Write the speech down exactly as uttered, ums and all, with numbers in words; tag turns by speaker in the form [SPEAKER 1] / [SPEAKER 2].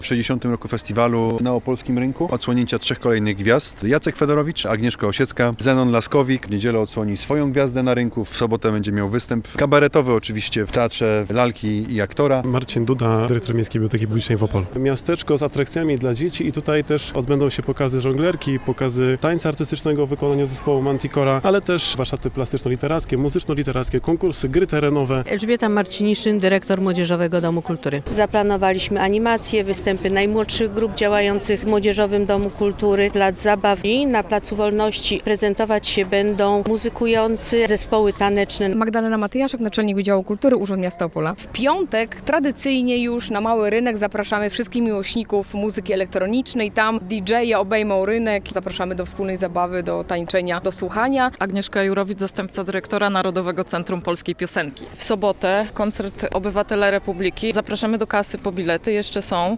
[SPEAKER 1] W sześćdziesiątym roku festiwalu na Opolskim Rynku odsłonięcia trzech kolejnych gwiazd. Jacek Fedorowicz, Agnieszka Osiecka, Zenon Laskowik. W niedzielę odsłoni swoją gwiazdę na rynku, w sobotę będzie miał występ kabaretowy oczywiście w Teatrze Lalki i Aktora.
[SPEAKER 2] Marcin Duda, dyrektor Miejskiej Biblioteki Publicznej w Opolu. Miasteczko z atrakcjami dla dzieci i tutaj też odbędą się pokazy żonglerki, pokazy tańca artystycznego w wykonaniu zespołu Manticora, ale też warsztaty plastyczno-literackie, muzyczno-literackie, konkursy, gry terenowe.
[SPEAKER 3] Elżbieta Marciniszyn, dyrektor Młodzieżowego Domu Kultury.
[SPEAKER 4] Zaplanowaliśmy animacje, występy najmłodszych grup działających w Młodzieżowym Domu Kultury, plac zabaw i na Placu Wolności prezentować się będą muzykujący zespoły taneczne.
[SPEAKER 5] Magdalena Matyjaszek, naczelnik Wydziału Kultury, Urząd Miasta Opola. W piątek tradycyjnie już na Mały Rynek zapraszamy wszystkich miłośników muzyki elektronicznej. Tam didżeje obejmą rynek. Zapraszamy do wspólnej zabawy, do tańczenia, do słuchania.
[SPEAKER 6] Agnieszka Jurowicz, zastępca dyrektora Narodowego Centrum Polskiej Piosenki. W sobotę koncert Obywatele Republiki. Zapraszamy do kasy po bilety, jeszcze są.